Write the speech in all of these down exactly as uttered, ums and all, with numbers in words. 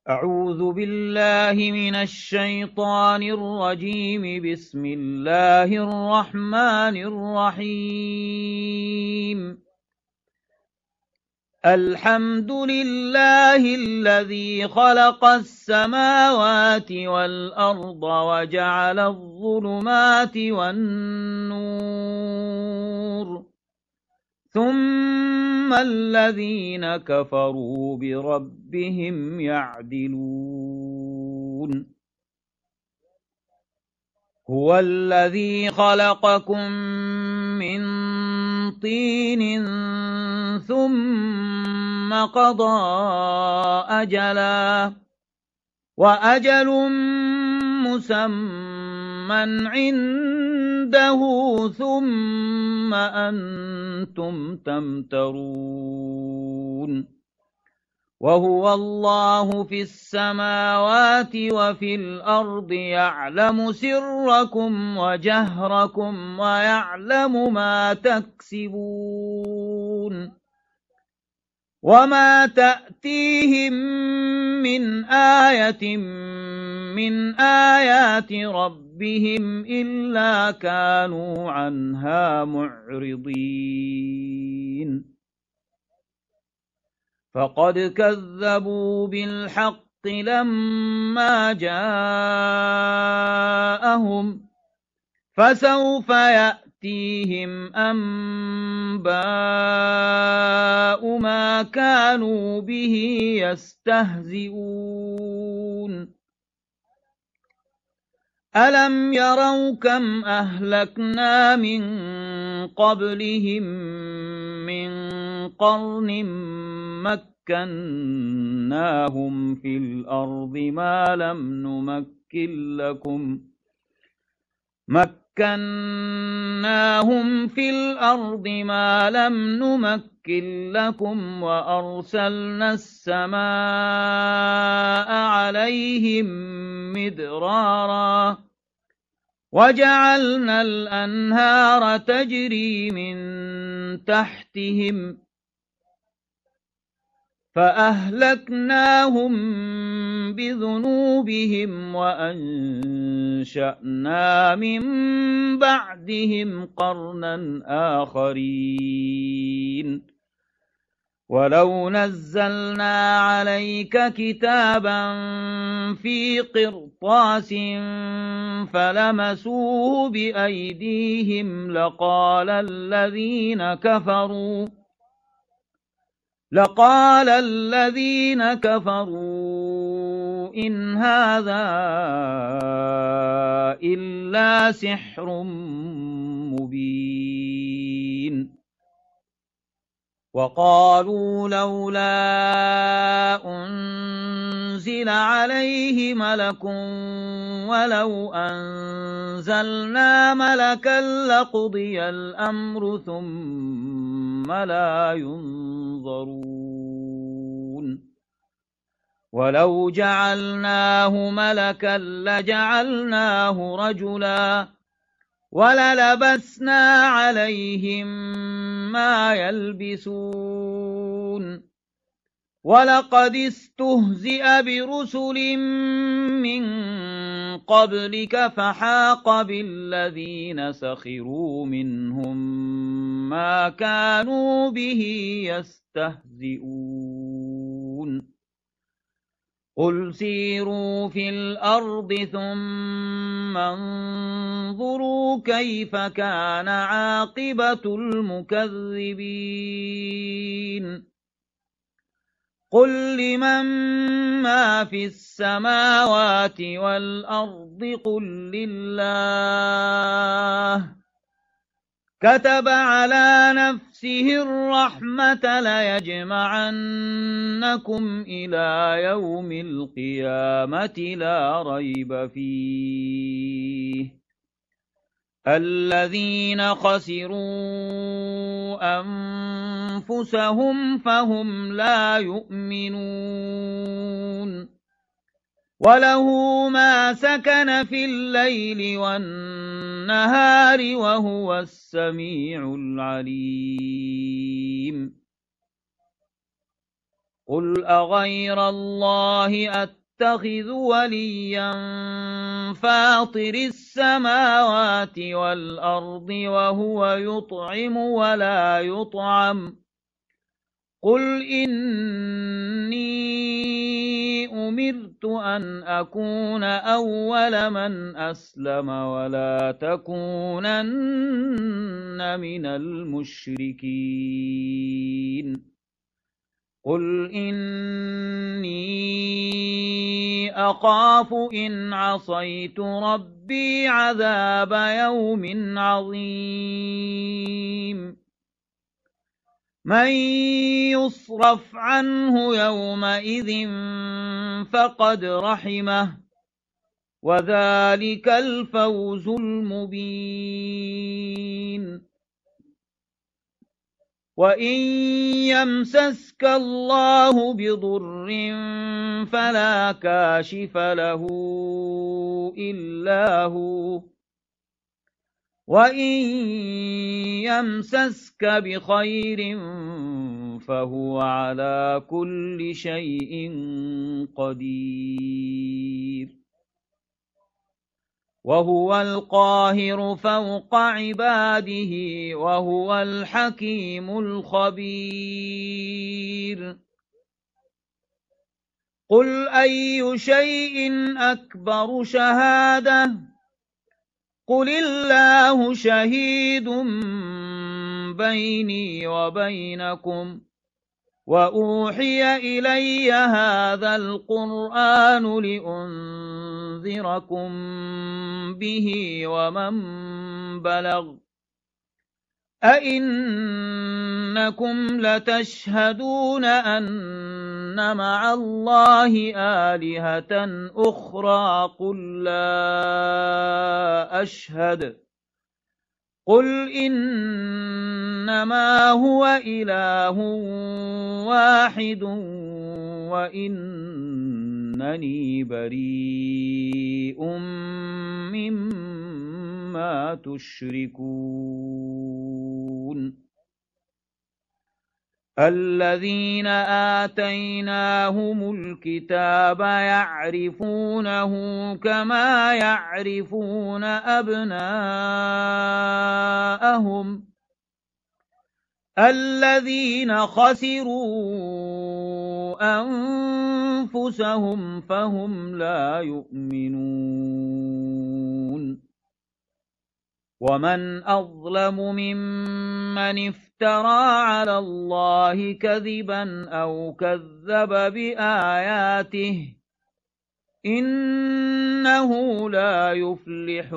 أعوذ بالله من الشيطان الرجيم. بسم الله الرحمن الرحيم. الحمد لله الذي خلق السماوات والأرض وجعل الظلمات والنور، ثم الذين كفروا بربهم يعدلون. هو الذي خلقكم من طين ثم قضى أجلا، وأجل مسمى عنده، ثم أنتم تمترون. وهو الله في السماوات وفي الأرض، يعلم سركم وجهركم ويعلم ما تكسبون. وما تأتيهم من آية من آيات ربهم إلا كانوا عنها معرضين. فقد كذبوا بالحق لما جاءهم، فسوف يأتيهم أنباء ما كانوا به يستهزئون. ألم يروا كم أهلكنا من قبلهم من قرن مكناهم في الأرض ما لم نمكن لكم مكناهم في الأرض ما لم نمكن لكم وأرسلنا السماء عليهم مدرارا، وجعلنا الأنهار تجري من تحتهم، فأهلكناهم بذنوبهم وأنشأنا من بعدهم قرنا آخرين. ولو نزلنا عليك كتابا في قرطاس فلمسوه بأيديهم لقال الذين كفروا لقال الذين كفروا إن هذا إلا سحر مبين. وقالوا لولا أنزل عليه ملك ولو أنزلنا ملكا لقضي الأمر ثم لا ينظرون. ولو جعلناه ملكا لجعلناه رجلا وللبسنا عليهم ما يلبسون. ولقد استهزئ برسل من قبلك فحاق بالذين سخروا منهم ما كانوا به يستهزئون. قل سيروا في الأرض ثم انظروا كيف كان عاقبة المكذبين. قل لمن ما في السماوات والأرض قل لله. كتب على نفسه الرحمة ليجمعنكم إلى يوم القيامة لا ريب فيه. الذين خسروا أنفسهم فهم لا يؤمنون. وله ما سكن في الليل والنهار وهو السميع العليم. قل أغير الله أتخذ وليا فاطر السماوات والأرض وهو يطعم ولا يطعم قل إني أمرت أن أكون أول من أسلم ولا تكونن من المشركين قل إني أخاف إن عصيت ربي عذاب يوم عظيم من يصرف عنه يومئذ فقد رحمه وذلك الفوز المبين وإن يمسسك الله بضر فلا كاشف له إلا هو وإن يمسسك بخير فهو على كل شيء قدير وهو القاهر فوق عباده وهو الحكيم الخبير قل أي شيء أكبر شهادة قل الله شهيد بيني وبينكم وأوحي إلي هذا القرآن لأنذركم به ومن بلغ أئنكم لتشهدون أن مع الله آلهة أخرى قل لا أشهد قل إنما هو إله واحد وإنني بريء مما تشركون الذين آتيناهم الكتاب يعرفونه كما يعرفون أبناءهم الذين خسروا أنفسهم فهم لا يؤمنون ومن أظلم ممن افترى على الله كذبا أو كذب بآياته إنه لا يفلح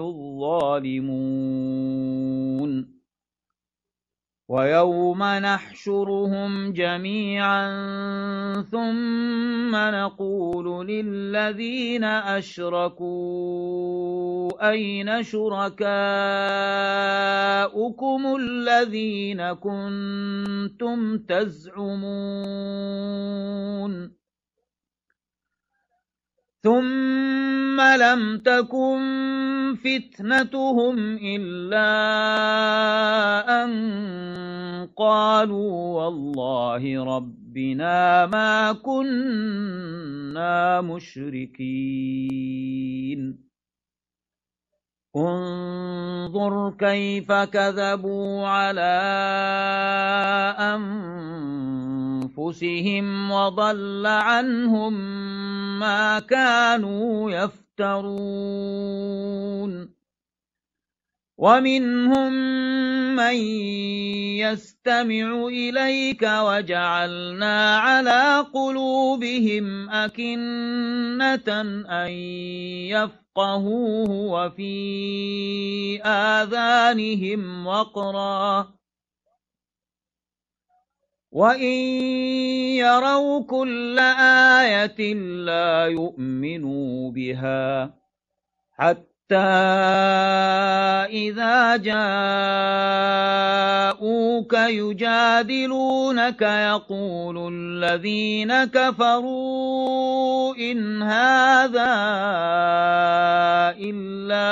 الظالمون ويوم نحشرهم جميعا ثم نقول للذين أشركوا أين شركاؤكم الذين كنتم تزعمون ثم لم تكن فتنتهم إلا أن قالوا والله ربنا ما كنا مشركين انظر كيف كذبوا على أنفسهم وضل عنهم ما كانوا يفترون ومنهم من يستمع إليك وجعلنا على قلوبهم أكنة أن يفقهوه وفي آذانهم وقرا وإن يروا كل آية لا يؤمنوا بها حتى إذا جاءوك يجادلونك يقول الذين كفروا إن هذا إلا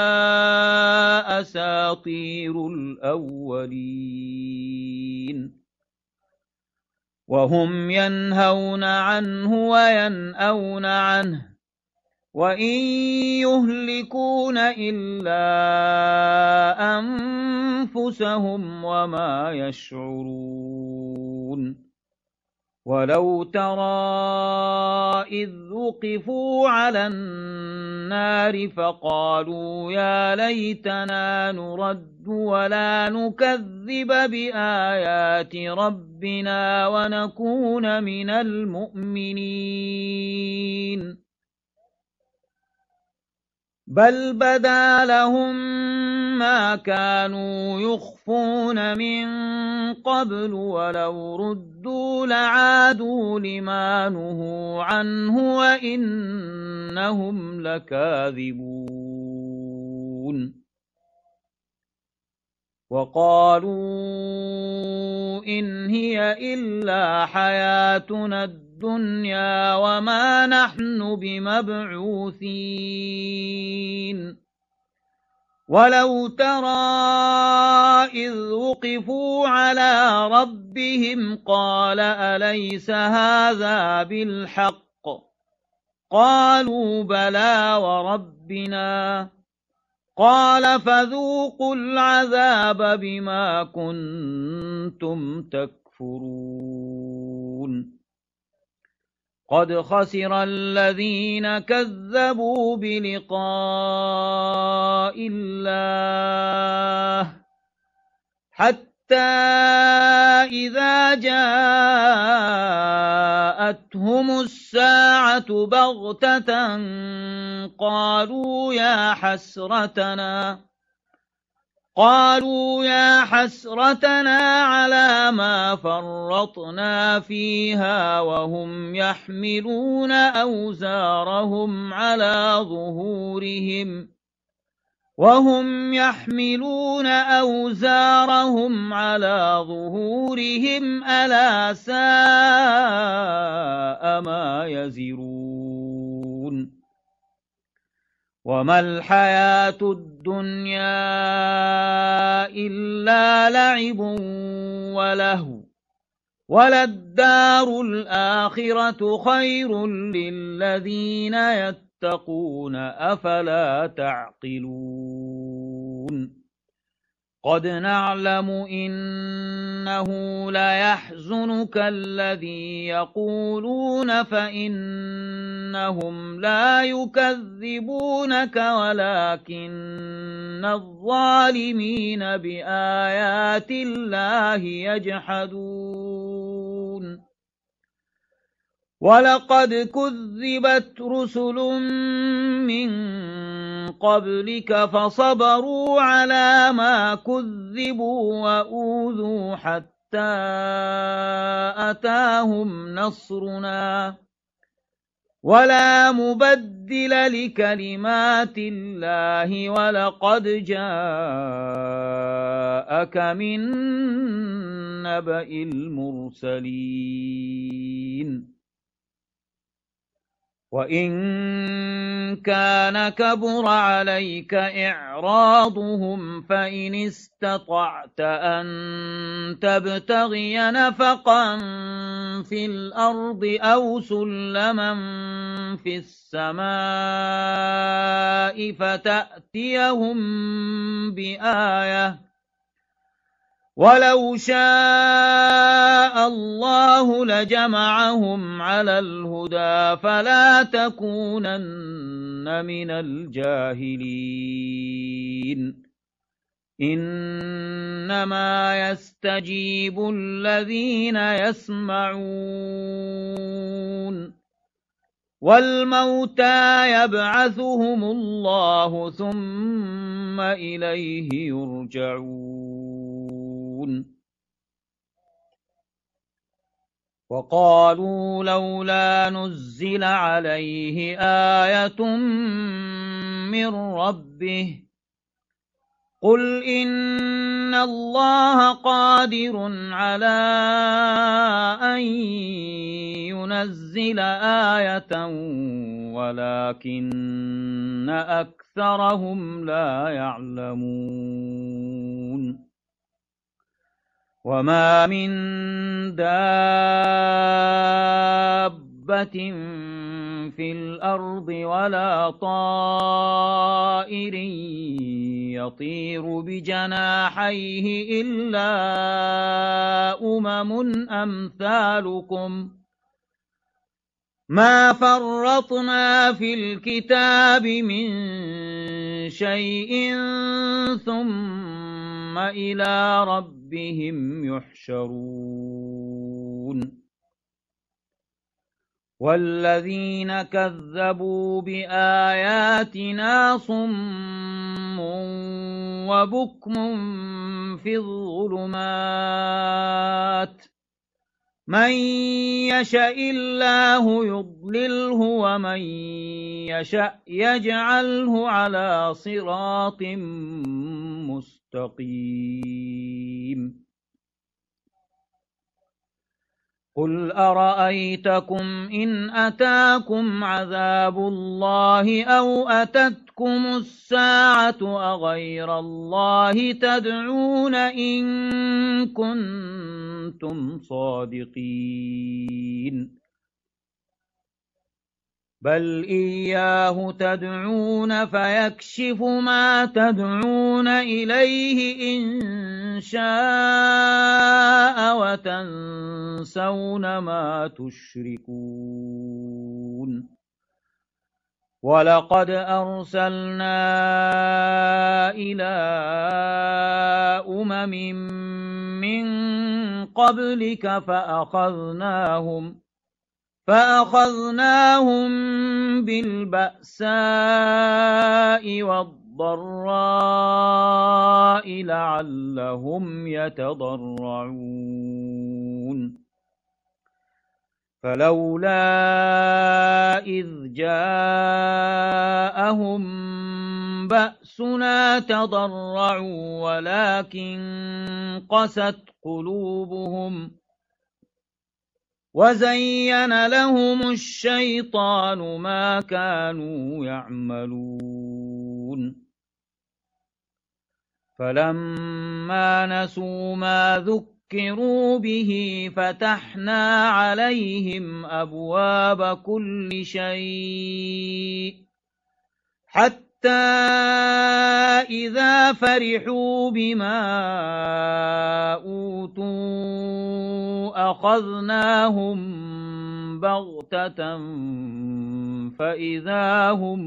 أساطير الأولين وهم ينهون عنه وينأون عنه وإن يهلكون إلا أنفسهم وما يشعرون ولو ترى إذ وقفوا على النار فقالوا يا ليتنا نرد ولا نكذب بآيات ربنا ونكون من المؤمنين بل بدا لهم ما كانوا يخفون من قبل ولو ردوا لعادوا لما نهوا عنه وإنهم لكاذبون وقالوا إن هي إلا حياتنا الدنيا وما نحن بمبعوثين ولو ترى إذ وقفوا على ربهم قال أليس هذا بالحق قالوا بلى وربنا قال فذوقوا العذاب بما كنتم تكفرون قد خسر الذين كذبوا بلقاء الله حتى إذا جاءتهم الساعة بغتة قالوا يا حسرتنا قالوا يا حسرتنا على ما فرطنا فيها وهم يحملون أوزارهم على ظهورهم وهم يحملون أوزارهم على ظهورهم ألا ساء ما يزرون وما الحياة الدنيا إلا لعب ولهو وللدار الآخرة خير للذين يتقون أفلا تعقلون قد نعلم إنه ليحزنك الذي يقولون فإنهم لا يكذبونك ولكن الظالمين بآيات الله يجحدون ولقد كذبت رسل من قبلك فصبروا على ما كذبوا وأوذوا حتى أتاهم نصرنا ولا مبدل لكلمات الله ولقد جاءك من نبأ المرسلين وإن كان كبر عليك إعراضهم فإن استطعت أن تبتغي نفقا في الأرض أو سلما في السماء فتأتيهم بآية ولو شاء الله لجمعهم على الهدى فلا تكونن من الجاهلين إنما يستجيب الذين يسمعون والموتى يبعثهم الله ثم إليه يرجعون وقالوا لولا نزل عليه آية من ربه قل إن الله قادر على أن ينزل آية ولكن أكثرهم لا يعلمون وما من دابة في الأرض ولا طائر يطير بجناحيه إلا أمم أمثالكم ما فرطنا في الكتاب من شيء ثم إلى ربهم يحشرون والذين كذبوا بآياتنا صم وبكم في الظلمات من يشاء الله يضلله ومن يشاء يجعله على صراط مستقيم قل أرأيتكم إن أتاكم عذاب الله أو أتتكم الساعة أغير الله تدعون إن كنتم صادقين بل إياه تدعون فيكشف ما تدعون إليه إن شاء وتنسون ما تشركون ولقد أرسلنا إلى أمم من قبلك فأخذناهم فأخذناهم بالبأساء والضراء لعلهم يتضرعون فلولا إذ جاءهم بأسنا تضرعوا ولكن قست قلوبهم وزين لهم الشيطان ما كانوا يعملون فلما نسوا ما ذكروا به فتحنا عليهم أبواب كل شيء حتى إذا فرحوا بما أوتوا أخذناهم بغتة فإذا هم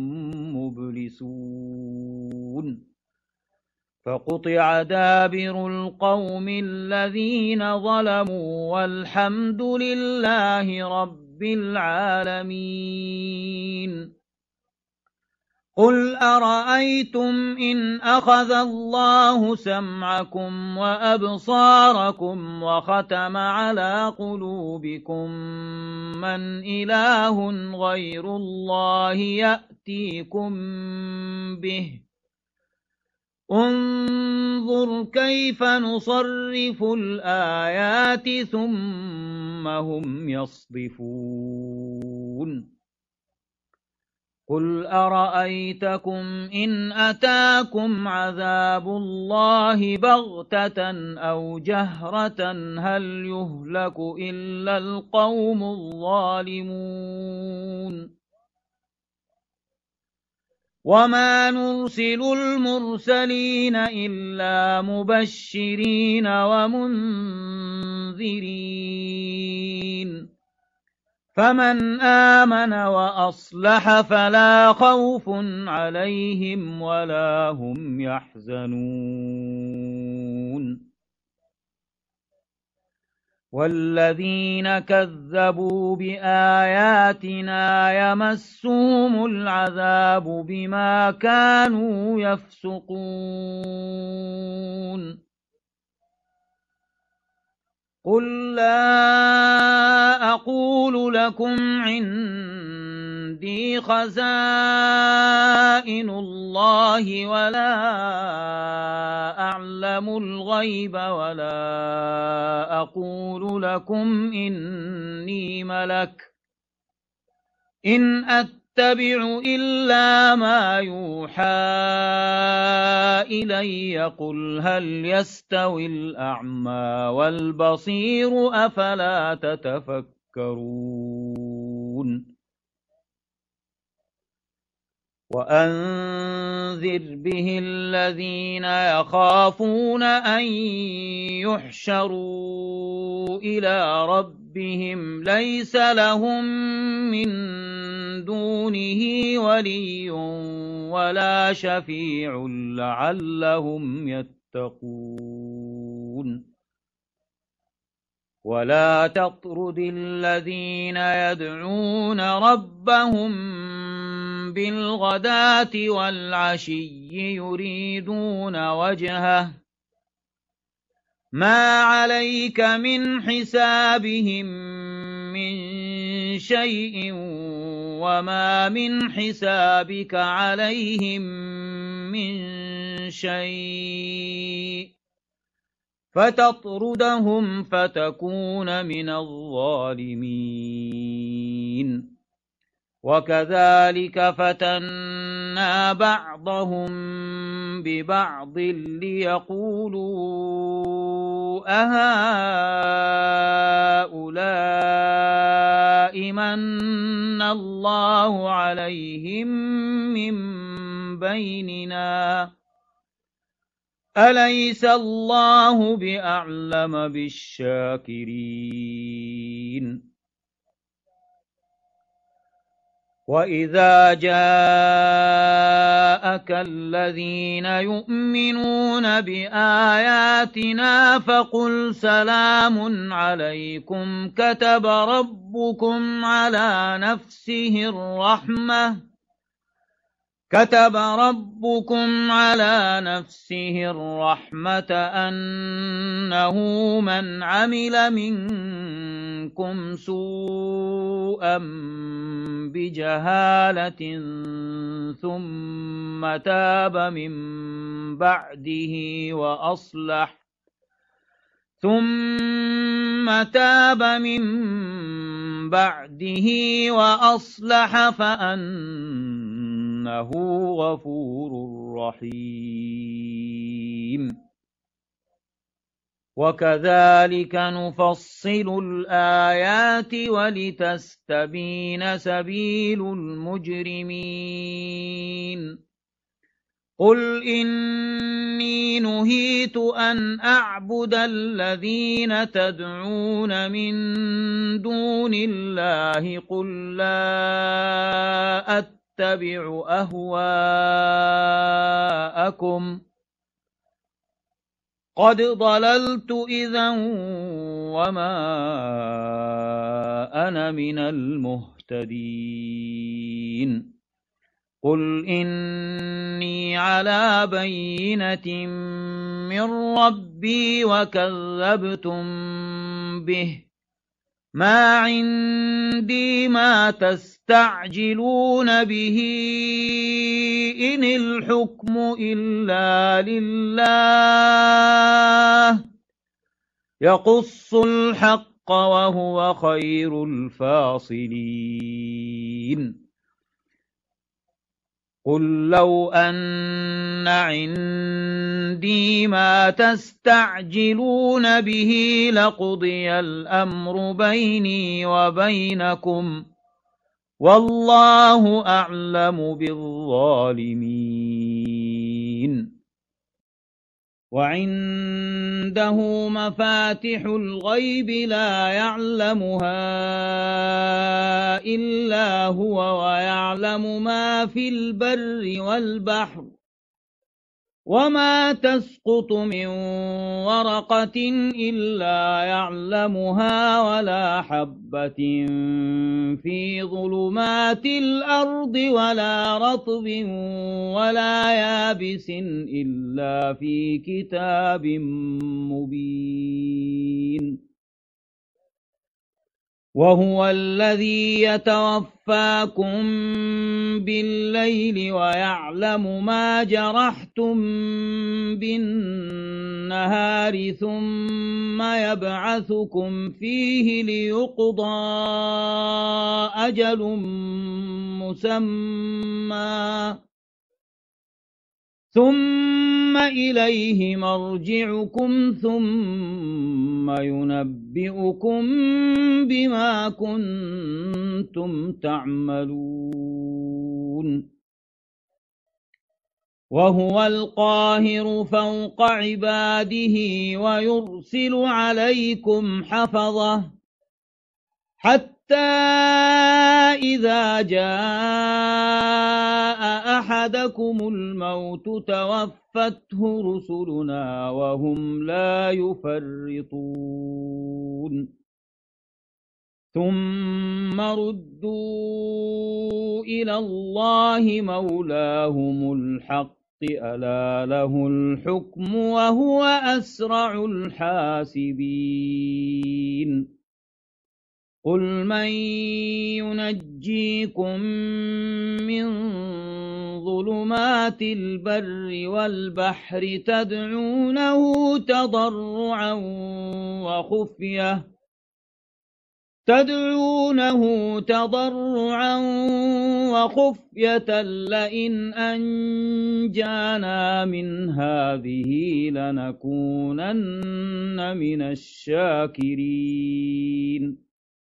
مبلسون فقطع دابر القوم الذين ظلموا والحمد لله رب العالمين قل أرأيتم إن أخذ الله سمعكم وأبصاركم وختم على قلوبكم من إله غير الله يأتيكم به انظر كيف نصرف الآيات ثم هم يصدفون قل أرأيتكم إن أتاكم عذاب الله بغتة أو جهرة هل يهلك إلا القوم الظالمون وما نرسل المرسلين إلا مبشرين ومنذرين فمن آمن وأصلح فلا خوف عليهم ولا هم يحزنون والذين كذبوا بآياتنا يمسهم العذاب بما كانوا يفسقون قل لا أقول لكم عندي خزائن الله ولا أعلم الغيب ولا أقول لكم إني ملك إن أتبع إلا ما يوحى إلي قل هل يستوي الأعمى والبصير أفلا تتفكرون وأنذر به الذين يخافون أن يحشروا إلى ربهم ليس لهم من دونه ولي ولا شفيع لعلهم يتقون ولا تطرد الذين يدعون ربهم بالغداة والعشي يريدون وجهه ما عليك من حسابهم من شيء وما من حسابك عليهم من شيء فتطردهم فتكون من الظالمين وكذلك فتنا بعضهم ببعض ليقولوا أهؤلاء من الله عليهم من بيننا أليس الله بأعلم بالشاكرين وإذا جاءك الذين يؤمنون بآياتنا فقل سلام عليكم كتب ربكم على نفسه الرحمة كتب ربكم على نفسه الرحمة أنه من عمل منكم سوءا بجهالة ثم تاب من بعده وأصلح ثم تاب من بعده وأصلح فأنه غفور رحيم وكذلك نفصل الآيات ولتستبين سبيل المجرمين قل إني نهيت أن أعبد الذين تدعون من دون الله قل لا أتبع أهواءكم قد ضللت إذا وما أنا من المهتدين قل إني على بينة من ربي وكذبتم به ما عندي ما تستعجلون به إن الحكم إلا لله يقص الحق وهو خير الفاصلين قل لو أن عندي ما تستعجلون به لقضي الأمر بيني وبينكم والله أعلم بالظالمين وعنده مفاتح الغيب لا يعلمها إلا هو ويعلم ما في البر والبحر وما تسقط من ورقة إلا يعلمها ولا حبة في ظلمات الأرض ولا رطب ولا يابس إلا في كتاب مبين وهو الذي يتوفاكم بالليل ويعلم ما جرحتم بالنهار ثم يبعثكم فيه ليقضى أجل مسمى ثم إليه مرجعكم ثم ينبئكم بما كنتم تعملون وهو القاهر فوق عباده ويرسل عليكم حفظة حتى إذا جاء أحدكم الموت توفته رسلنا وهم لا يفرطون ثم ردوا إلى الله مولاهم الحق ألا له الحكم وهو أسرع الحاسبين قل من ينجيكم من ظلمات البر والبحر تدعونه تضرعا وخفية تدعونه تضرعا وخفية لئن أنجانا من هذه لنكونن من الشاكرين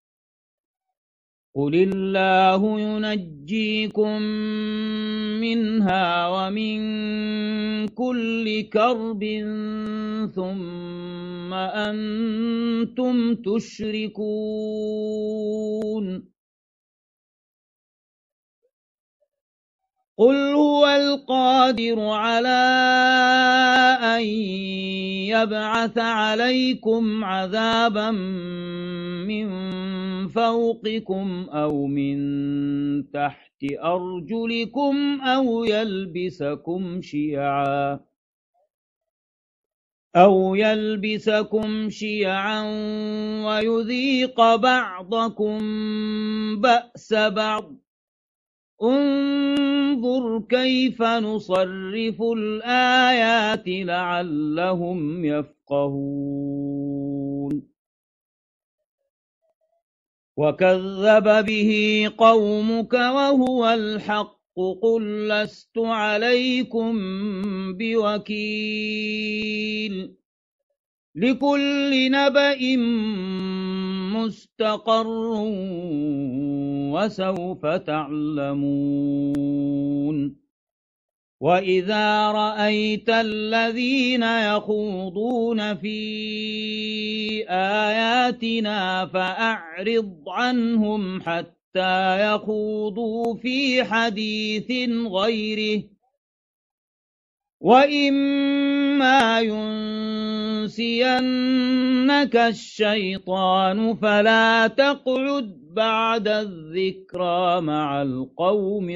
قل الله ينجيكم منها ومن كل كرب ثم أنتم تشركون قل هو القادر على أن يبعث عليكم عذابا من فوقكم أو من تحت أرجلكم أو يلبسكم شيعا أو يلبسكم شيعا ويذيق بعضكم بأس بعض انظر كيف نصرف الآيات لعلهم يفقهون وكذب به قومك وهو الحق قل لست عليكم بوكيل لكل نبأ مستقر وسوف تعلمون وإذا رأيت الذين يخوضون في آياتنا فأعرض عنهم حتى يخوضوا في حديث غيره وإما ينسينك الشيطان فلا تقعد بعد الذكرى مع القوم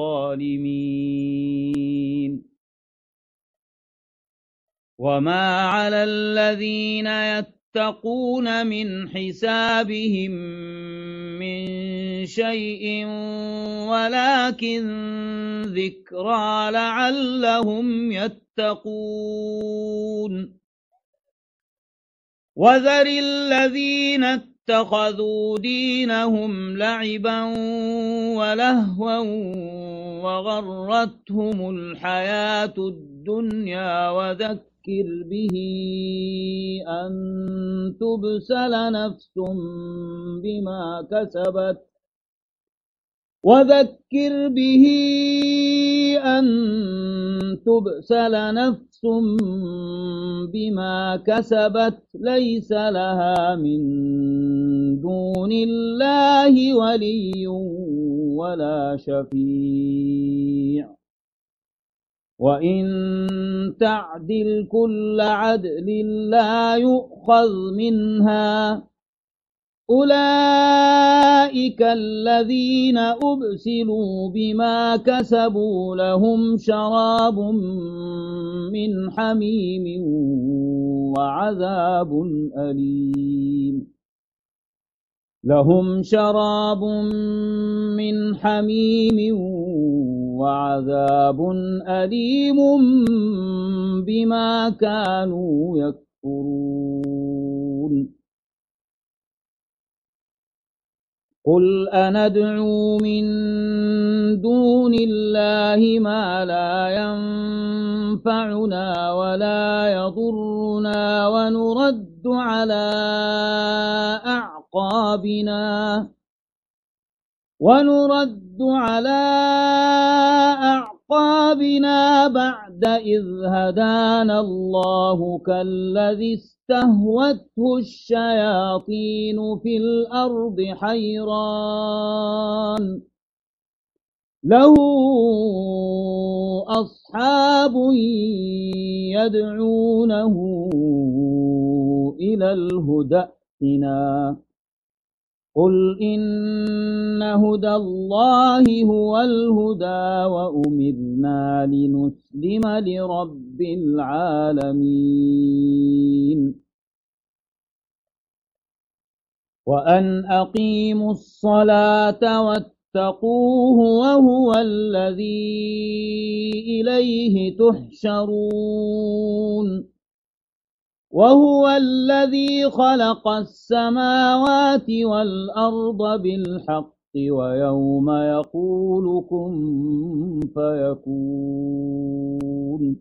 الظالمين وما على الذين يتقون من حسابهم من شيء ولكن ذكرى لعلهم يتقون وذر الذين اتخذوا دينهم لعبا ولهوا وغرتهم الحياة الدنيا وذكر به أن تبسل نفس بما كسبت وذكر به أن تبسل نفس بما كسبت ليس لها من دون الله ولي ولا شفيع وإن تعدل كل عدل لا يؤخذ منها أولئك الذين أبسلوا بما كسبوا لهم شراب من حميم وعذاب أليم لهم شراب من حميم وعذاب أليم بما كانوا يكفرون قل أندعو من دون الله ما لا ينفعنا ولا يضرنا ونرد على أعقابنا ونرد على أعقابنا بعد إذ هدانا الله كالذي استهوته الشياطين في الأرض حيران له أصحاب يدعونه إلى الهدى ائتنا قل إن هدى الله هو الهدى وأمرنا لنسلم لرب العالمين وأن أقيموا الصلاة واتقوه وهو الذي إليه تحشرون وهو الذي خلق السماوات والأرض بالحق ويوم يقول كن فيكون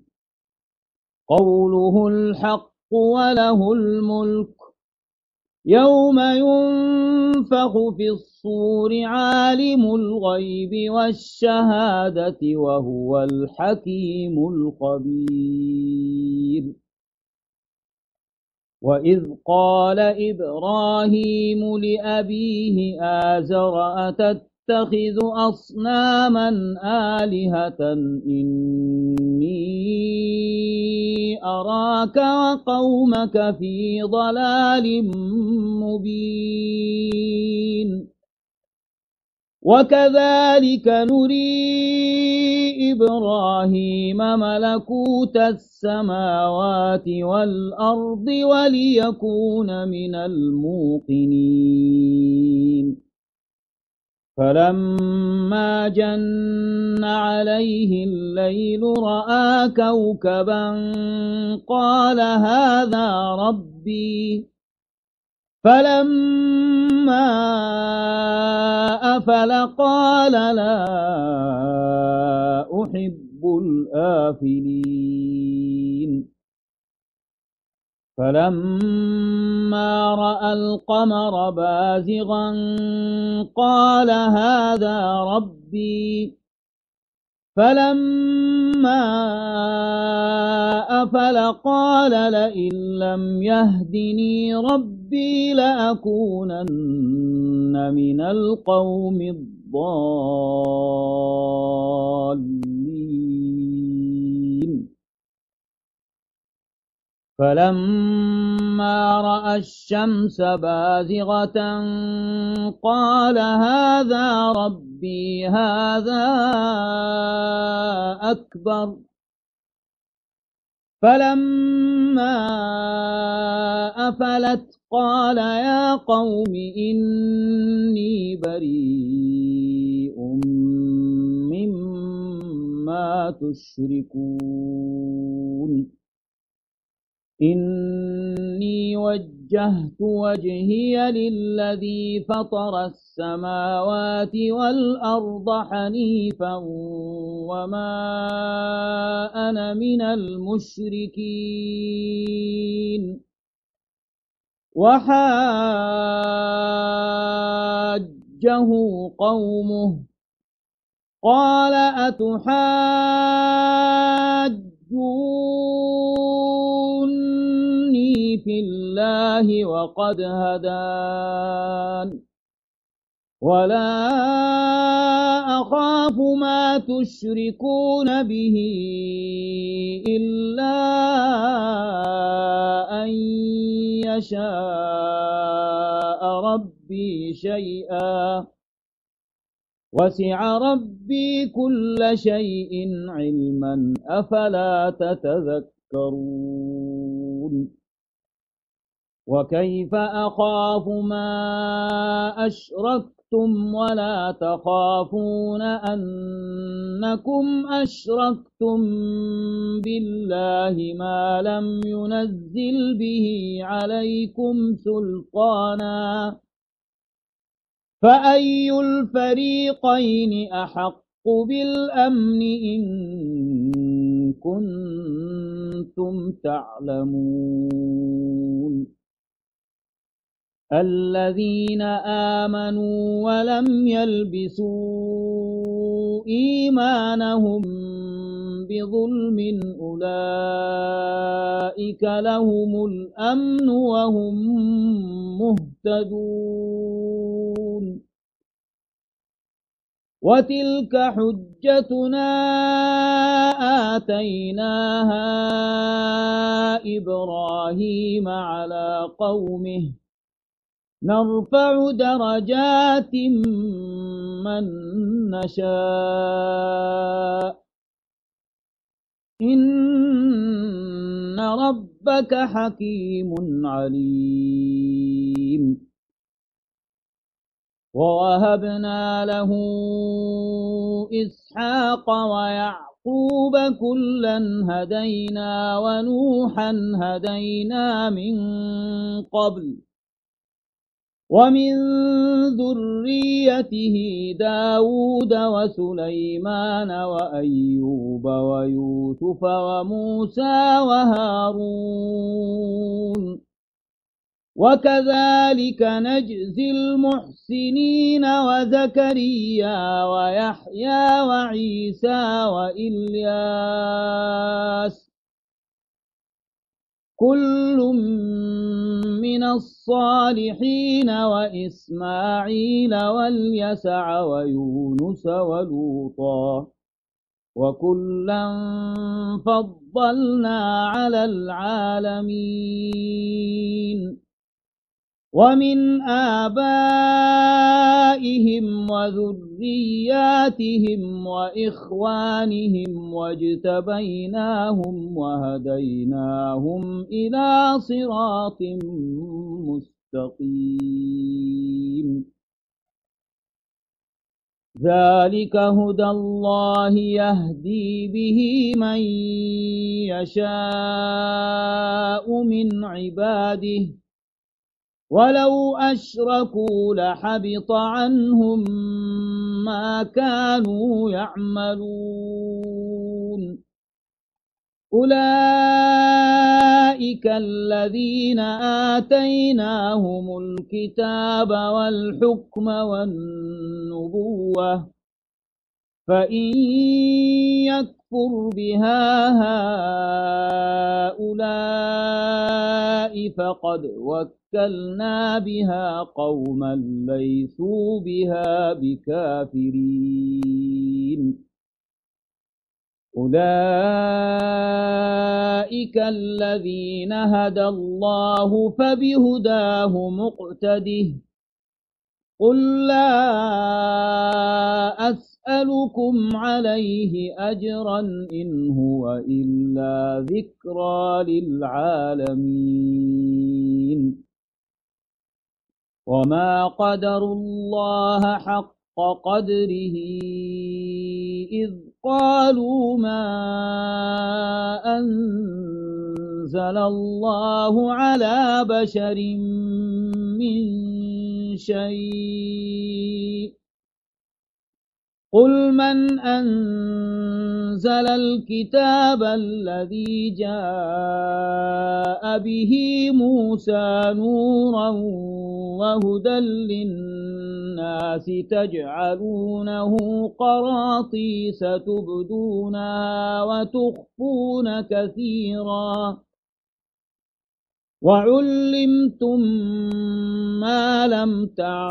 قوله الحق وله الملك يوم ينفخ في الصور عالم الغيب والشهادة وهو الحكيم الخبير وإذ قال إبراهيم لأبيه آزر أتتخذ أصناما آلهة إني أراك وقومك في ضلال مبين وكذلك نري إبراهيم ملكوت السماوات والأرض وليكون من الموقنين فلما جن عليه الليل رأى كوكبا قال هذا ربي فلما أفل قال لا أحب الآفلين فلما رأى القمر بازغا قال هذا ربي فلما أفل قال لئن لم يهدني ربي لأكونن من القوم الضالين فلما رأى الشمس بازغة قال هذا ربي هذا أكبر فلما أفلت قال يا قوم إني بريء مما تشركون إني وجهت وجهي للذي فطر السماوات والأرض حنيفا وما أنا من المشركين وحاجه قومه قال أتحاجوني في الله وقد هدان ولا أخاف ما تشركون به إلا أن يشاء ربي شيئا وسع ربي كل شيء علما أفلا تتذكرون وكيف أخاف ما أشركتم ولا تخافون أنكم أشركتم بالله ما لم ينزل به عليكم سلطانا فأي الفريقين أحق بالأمن إن كنتم تعلمون الذين آمنوا ولم يلبسوا إيمانهم بظلم أولئك لهم الأمن وهم مهتدون وتلك حجتنا آتيناها إبراهيم على قومه نرفع درجات من نشاء إن ربك حكيم عليم ووهبنا له إسحاق ويعقوب كلا هدينا ونوحا هدينا من قبل ومن ذريته داود وسليمان وأيوب ويوسف وموسى وهارون وكذلك نجزي المحسنين وزكريا ويحيى وعيسى وإلياس كل من الصالحين وإسماعيل واليسع ويونس ولوطا وكلا فضلنا على العالمين ومن آبائهم وذرياتهم وإخوانهم واجتبيناهم وهديناهم إلى صراط مستقيم ذلك هدى الله يهدي به من يشاء من عباده ولو أشركوا لحبط عنهم ما كانوا يعملون أولئك الذين آتيناهم الكتاب والحكم والنبوة فإن يكفر بها هؤلاء فقد وكلنا بها قوما ليسوا بها بكافرين أولئك الذين هدى الله فبهداه مقتده قل لا أسألكم عليه أجرا إن هو إلا ذكرى للعالمين وما قدروا الله حق قدره إذ قالوا ما أنزل الله على بشر من شيء قل من أنزل الكتاب الذي جاء به موسى نورا وهدى للناس تجعلونه قراطيس تبدونها وتخفون كثيرا وعلمتم ما لم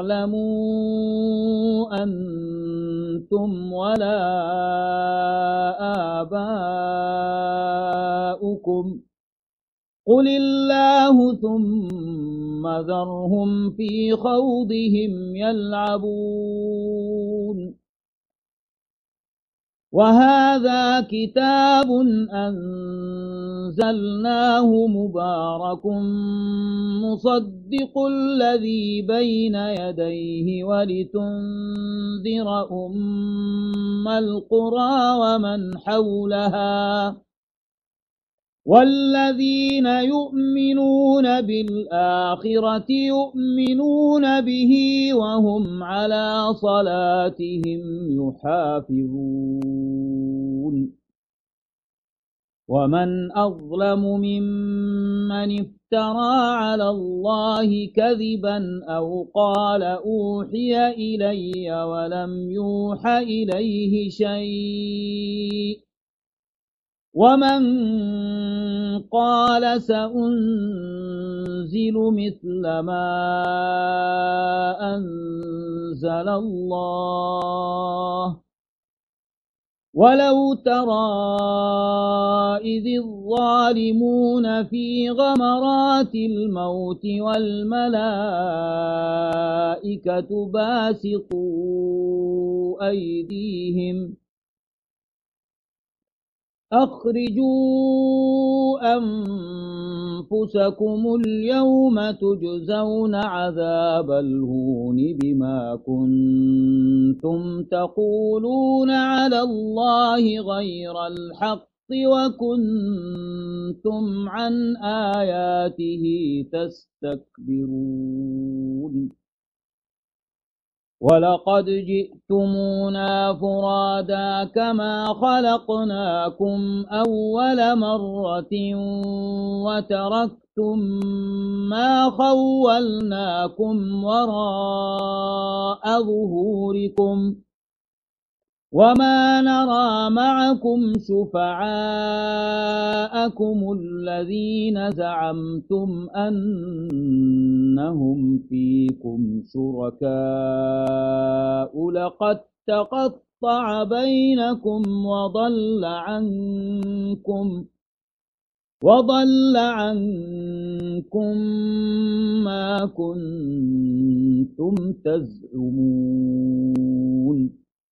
تعلموا أنتم ولا آباؤكم قل الله ثم ذرهم في خوضهم يلعبون وهذا كتاب أنزلناه مبارك مصدق الذي بين يديه ولتنذر أم القرى ومن حولها والذين يؤمنون بالآخرة يؤمنون به وهم على صلاتهم يحافظون ومن أظلم ممن افترى على الله كذبا أو قال أوحي إلي ولم يوح إليه شيء ومن قال سأنزل مثل ما أنزل الله ولو ترى إذ الظالمون في غمرات الموت والملائكة باسطوا أيديهم أخرجوا أنفسكم اليوم تجزون عذاب الهون بما كنتم تقولون على الله غير الحق وكنتم عن آياته تستكبرون ولقد جئتمونا فرادا كما خلقناكم أول مرة وتركتم ما خولناكم وراء ظهوركم وما نرى معكم شفعاءكم الذين زعمتم أنهم فيكم شركاء لقد تقطع بينكم وضل عنكم وضل عنكم ما كنتم تزعمون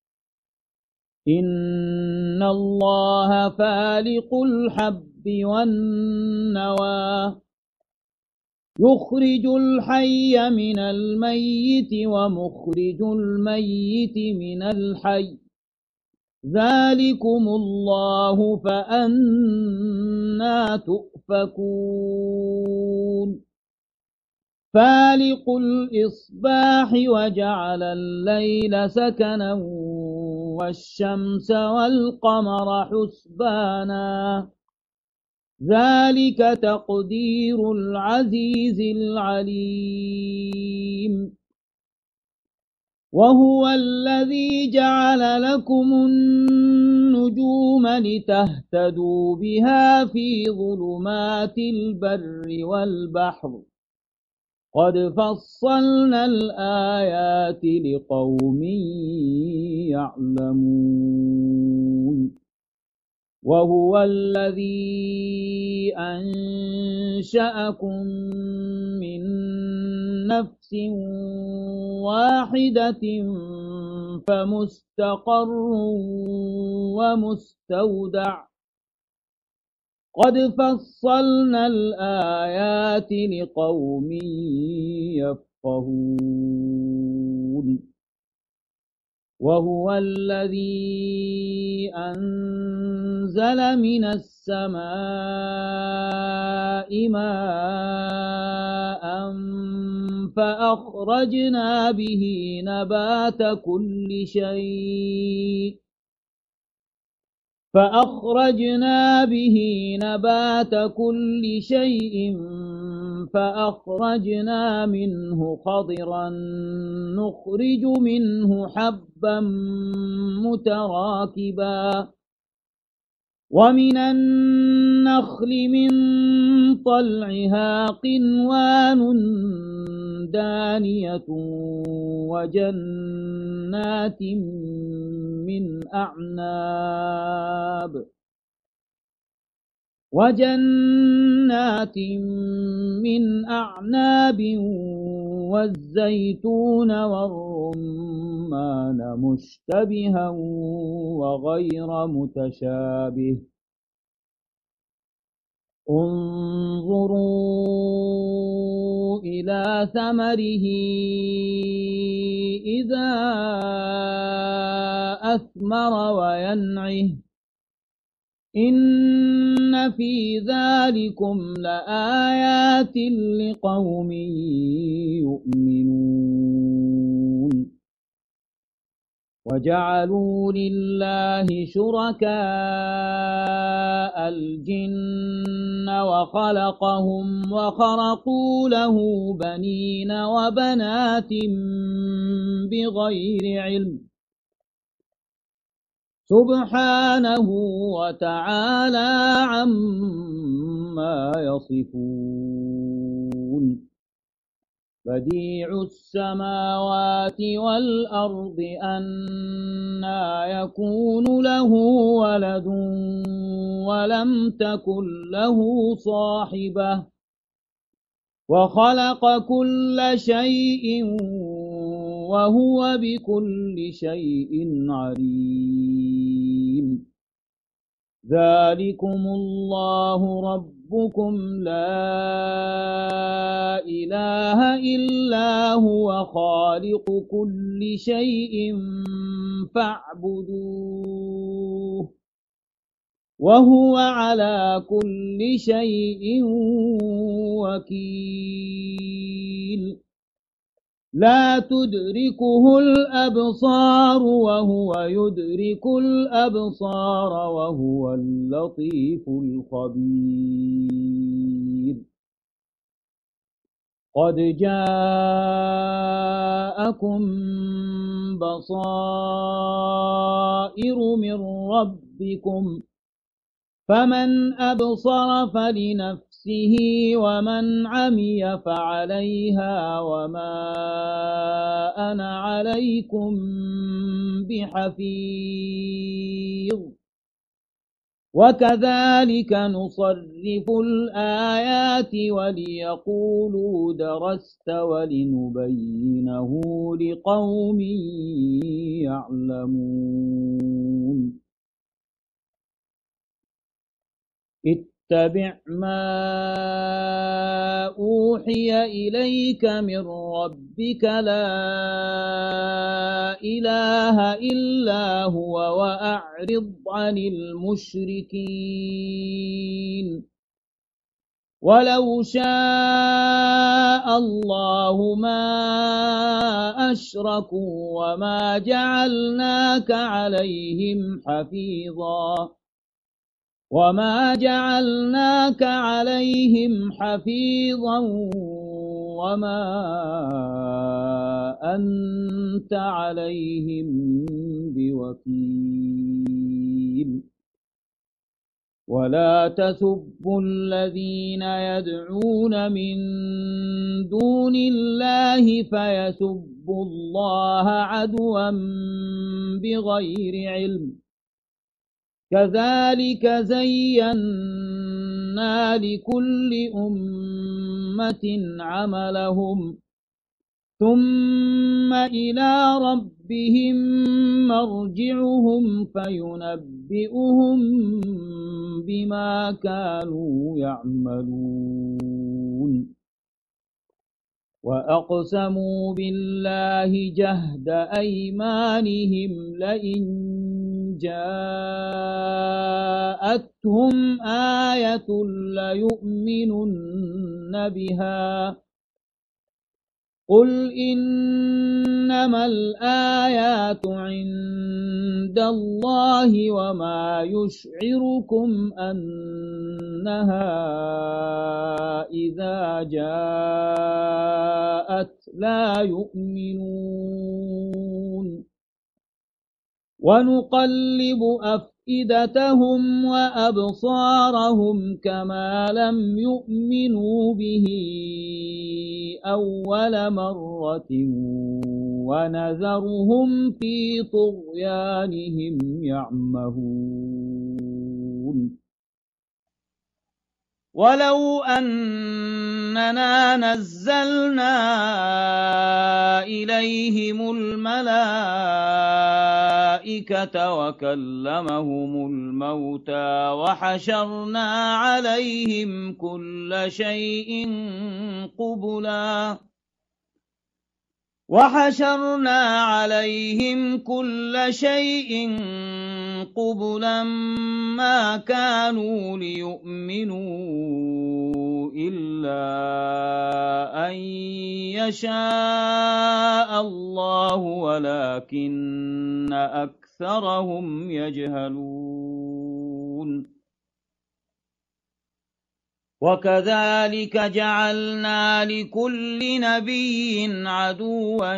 إن الله فالق الحب والنوى يخرج الحي من الميت ومخرج الميت من الحي ذلكم الله فأنى تؤفكون فالق الإصباح وجعل الليل سكنا والشمس والقمر حسبانا ذلك تقدير العزيز العليم وهو الذي جعل لكم النجوم لتهتدوا بها في ظلمات البر والبحر قد فصلنا الآيات لقوم يعلمون وهو الذي أنشأكم من نفس واحدة فمستقر ومستودع قد فصلنا الآيات لقوم يفقهون وهو الذي أنزل من السماء ماء فأخرجنا به نبات كل شيء فأخرجنا به نبات كل شيء فأخرجنا منه خضرا نخرج منه حبا متراكبا ومن النخل من طلعها قنوان دانية وجنات من أعناب وجنات من أعناب والزيتون والرمان مشتبها وغير متشابه انظروا إلى ثمره إذا أثمر وينعه إن في ذلكم لآيات لقوم يؤمنون وجعلوا لله شركاء الجن وخلقهم وخرقوا له بنين وبنات بغير علم سبحانه وتعالى عما يصفون بديع السماوات والأرض أنى يكون له ولد ولم تكن له صاحبة وخلق كل شيء وهو بكل شيء عليم ذلكم الله ربكم لا إله إلا هو خالق كل شيء فاعبدوه وهو على كل شيء وكيل لا تدركه الأبصار وهو يدرك الأبصار وهو اللطيف الخبير قد جاءكم بصائر من ربكم فمن أبصر فلنفسه ومن عمي فعليها وما أنا عليكم بحفيظ وكذلك نصرف الآيات وليقولوا درست ولنبينه لقوم يعلمون اتبع ما أوحي إليك من ربك لا إله إلا هو وأعرض عن المشركين ولو شاء الله ما أشركوا وما جعلناك عليهم حفيظا وما جعلناك عليهم حفيظا وما أنت عليهم بوكيل ولا تسبوا الذين يدعون من دون الله فيسبوا الله عدوا بغير علم كذلك زينا لكل أمة عملهم ثم إلى ربهم مرجعهم فينبئهم بما كانوا يعملون وأقسموا بالله جهد أيمانهم لئن جاءتهم آية ليؤمنن بها قل إنما الآيات عند الله وما يشعركم أنها إذا جاءت لا يؤمنون ونقلب أفئدتهم وأبصارهم كما لم يؤمنوا به أول مرة ونذرهم في طغيانهم يعمهون ولو أننا نزلنا إليهم الملائكة وكلمهم الموتى وحشرنا عليهم كل شيء قبلا وحشرنا عليهم كل شيء قبلا ما كانوا ليؤمنوا إلا أن يشاء الله ولكن أكثرهم يجهلون وكذلك جعلنا لكل نبي عدوا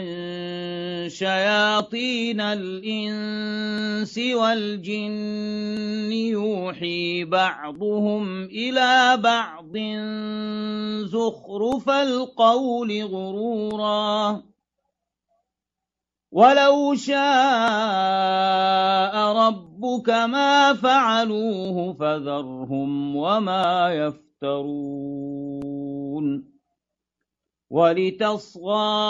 شياطين الإنس والجن يوحي بعضهم إلى بعض زخرف القول غرورا ولو شاء ربك ما فعلوه فذرهم وما يفترون ولتصغى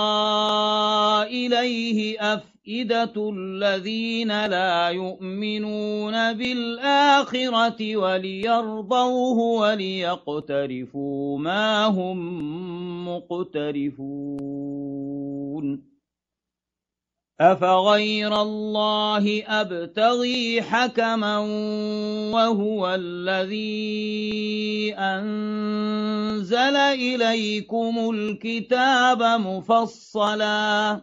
إليه أفئدة الذين لا يؤمنون بالآخرة وليرضوه وليقترفوا ما هم مقترفون أفغير الله أبتغي حكما وهو الذي أنزل إليكم الكتاب مفصلا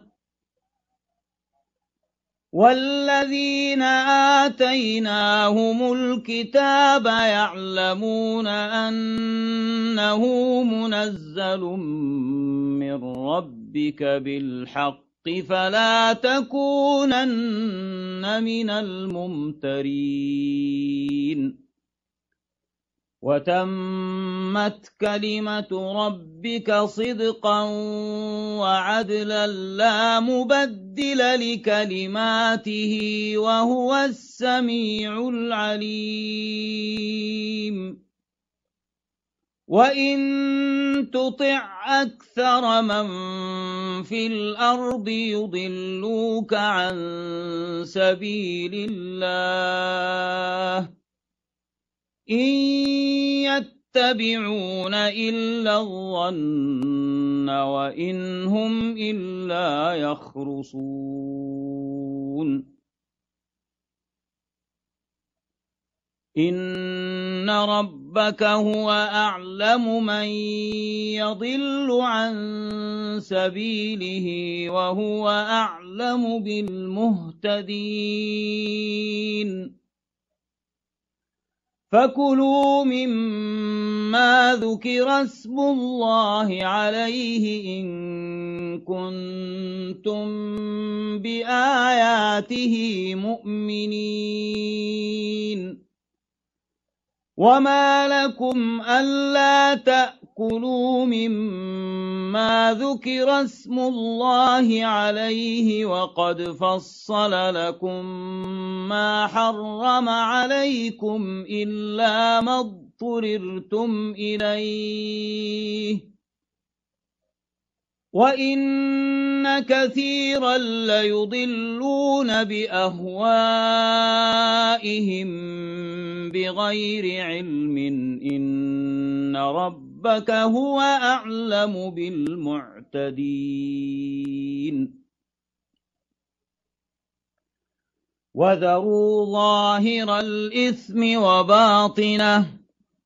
والذين آتيناهم الكتاب يعلمون أنه منزل من ربك بالحق فلا تكونن من الممترين وتمت كلمة ربك صدقا وعدلا لا مبدل لكلماته وهو السميع العليم وإن تطع أكثر من في الأرض يضلوك عن سبيل الله إن يتبعون إلا الظن وإن هم إلا يخرصون إن ربك هو أعلم من يضل عن سبيله وهو أعلم بالمهتدين فكلوا مما ذكر اسم الله عليه إن كنتم بآياته مؤمنين وما لكم ألا تأكلوا مما ذكر اسم الله عليه وقد فصل لكم ما حرم عليكم إلا ما اضطررتم إليه وإن كثيرا ليضلون بأهوائهم بغير علم إن ربك هو أعلم بالمعتدين وذروا ظاهر الإثم وباطنه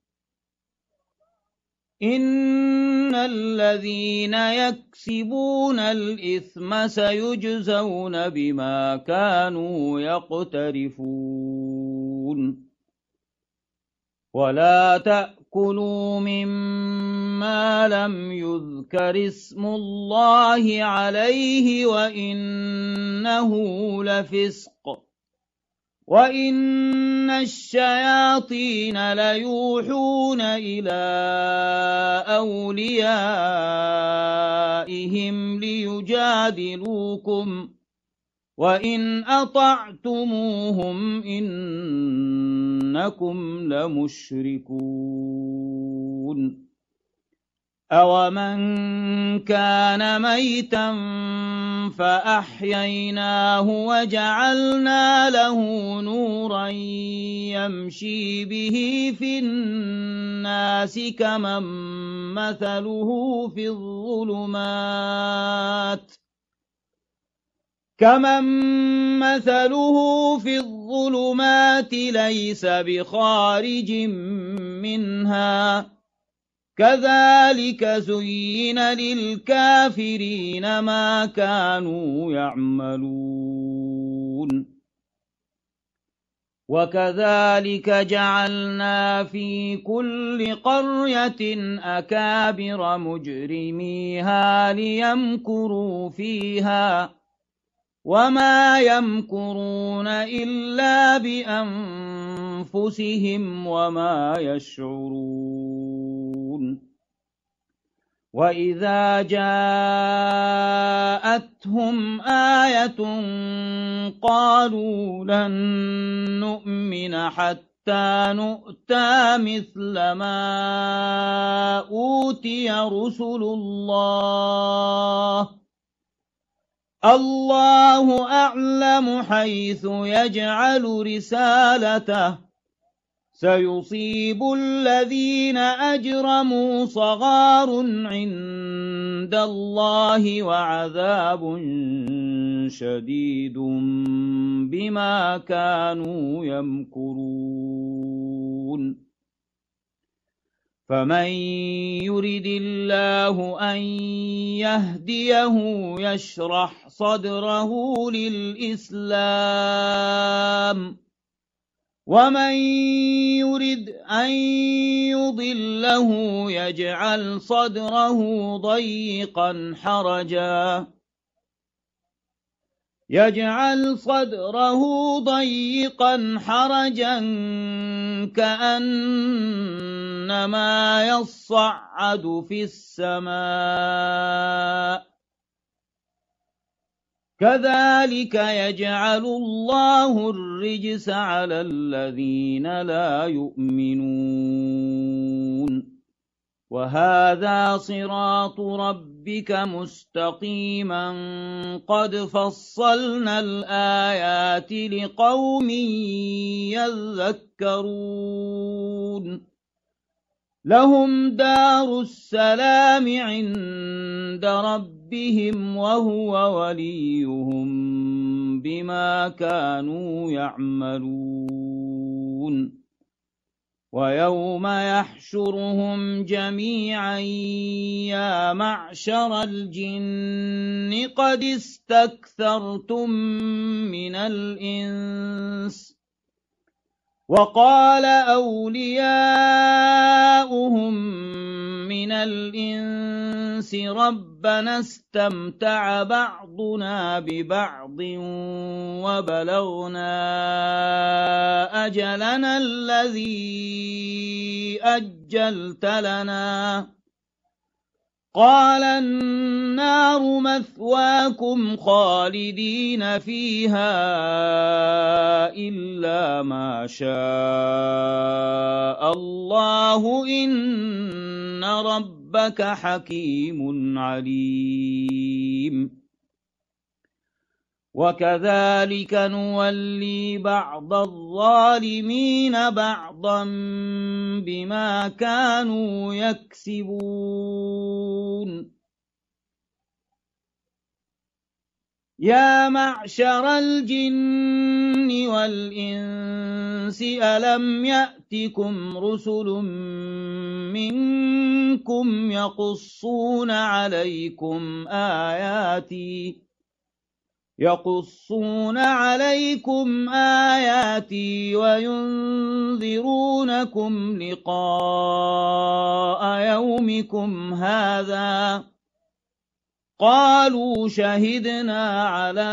إن الذين يكسبون الإثم سيجزون بما كانوا يقترفون ولا تأكلوا مما لم يذكر اسم الله عليه وإنه لفسق وإن الشياطين ليوحون إلى أوليائهم ليجادلوكم وإن أطعتموهم إنكم لمشركون أَوَمَنْ كَانَ مَيْتًا فَأَحْيَيْنَاهُ وَجَعَلْنَا لَهُ نُورًا يَمْشِي بِهِ فِي النَّاسِ كَمَنْ مَثَلُهُ فِي الظُّلُمَاتِ كمن مثله في الظلمات ليس بخارج منها كذلك زين للكافرين ما كانوا يعملون وكذلك جعلنا في كل قرية أكابر مجرميها ليمكروا فيها وما يمكرون إلا بأنفسهم وما يشعرون وإذا جاءتهم آية قالوا لن نؤمن حتى نؤتى مثل ما أوتي رسل الله الله أعلم حيث يجعل رسالته سيصيب الذين أجرموا صغار عند الله وعذاب شديد بما كانوا يمكرون فمن يرد الله أن يهديه يشرح صدره للإسلام ومن يرد أن يضله يجعل صدره ضيقا حرجا يجعل صدره ضيقا حرجا كأنما يصعد في السماء كذلك يجعل الله الرجس على الذين لا يؤمنون وهذا صراط ربك مستقيما قد فصلنا الآيات لقوم يذكرون لهم دار السلام عند ربهم وهو وليهم بما كانوا يعملون ويوم يحشرهم جميعا يا معشر الجن قد استكثرتم من الإنس وقال أولياؤهم من الإنس ربنا استمتع بعضنا ببعض وبلغنا أجلنا الذي أجلت لنا قال النار مثواكم خالدين فيها إلا ما شاء الله إن ربك حكيم عليم وكذلك نولي بعض الظالمين بعضا بما كانوا يكسبون يا معشر الجن والإنس ألم يأتكم رسل منكم يقصون عليكم آياتي يقصون عليكم آياتي وينذرونكم لقاء يومكم هذا قالوا شهدنا على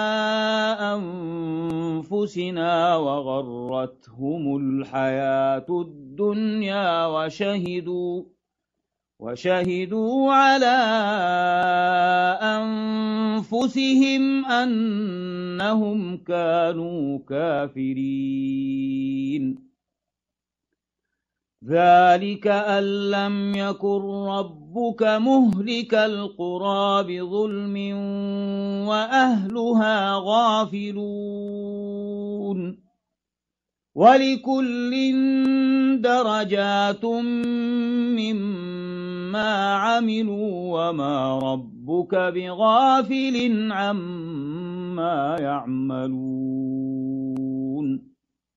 أنفسنا وغرتهم الحياة الدنيا وشهدوا وشهدوا على أنفسهم أنهم كانوا كافرين ذلك أن لم يكن ربك مهلك القرى بظلم وأهلها غافلون ولكل درجات مما عملوا وما ربك بغافل عما ما يعملون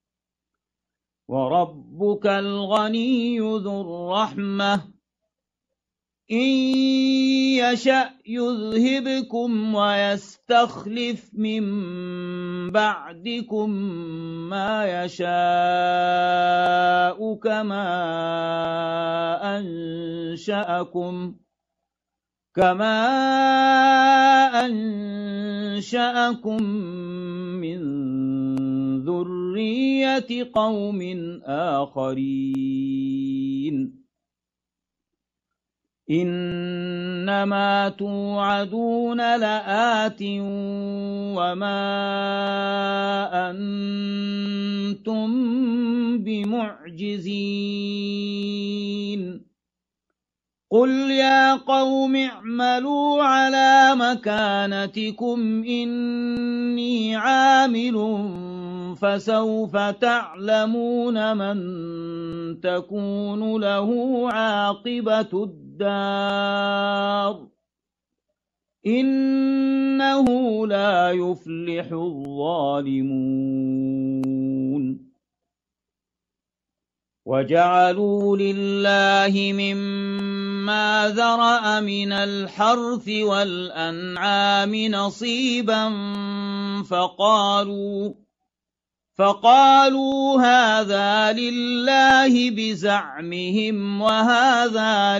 وربك الغني ذو الرحمة إن يشأ يذهبكم ويستخلف من بعدكم ما يشاء كما أنشأكم كما أنشأكم من ذرية قوم آخرين إنما توعدون لآت وما أنتم بمعجزين قل يا قوم اعملوا على مكانتكم إني عامل فسوف تعلمون من تكون له عاقبة الدار إنه لا يفلح الظالمون وجعلوا لله مما ذرأ من الحرث والأنعام نصيبا فقالوا فقالوا هذا لله بزعمهم وهذا